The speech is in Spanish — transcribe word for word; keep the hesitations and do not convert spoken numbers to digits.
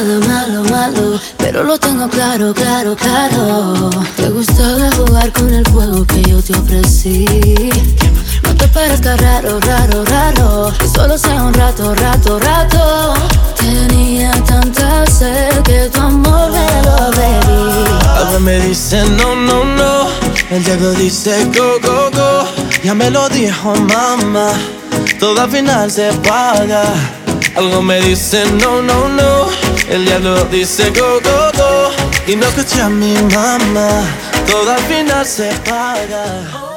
nada malo, malo, pero lo tengo claro, claro, claro. Te gustaba jugar con el fuego que yo te ofrecí. No te parezca raro, raro, raro, que solo sea un rato, rato, rato. Tenía tanta sed que tu amor me lo bebí. Algo me dice no, no, no. El diablo dice go, go, go. Ya me lo dijo mamá, todo al final se paga. Algo me dice no, no, no. El diablo dice go, go, go. Y no escuché a mi mamá, todo al final se paga.